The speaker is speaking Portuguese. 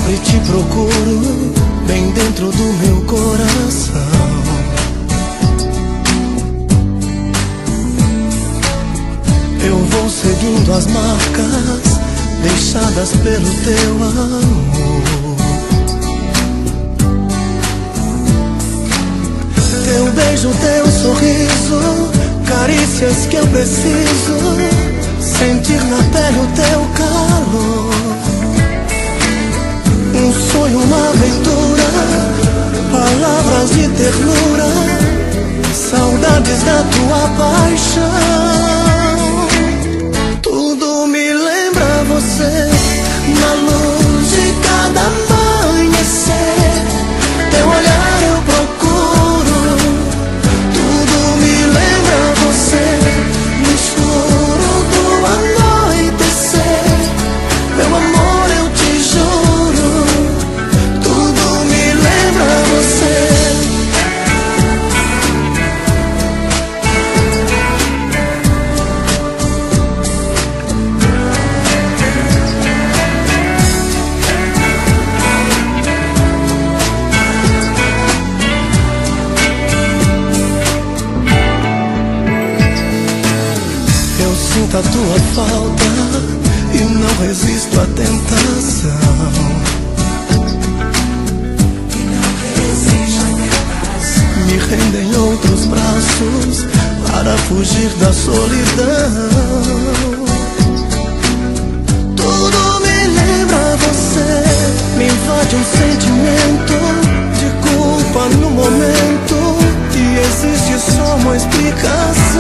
sempre te procuro, bem dentro do meu coração. Eu vou seguindo as marcas deixadas pelo teu amor. Teu beijo, teu sorriso, carícias que eu preciso sentir na pele o teu calor. Um sonho, uma aventura, palavras de ternura, saudades da tua paixão. Tudo me lembra você, na luz de cada amanhecer. Teu olhar eu procuro, tudo me lembra você, no escuro do anoitecer. Meu amor, eu te juro, tudo me lembra você. Eu sinto a tua falta e não resisto à tentação. Me rendo em outros braços para fugir da solidão. Tudo me lembra você, me invade um sentimento de culpa no momento, e existe só uma explicação.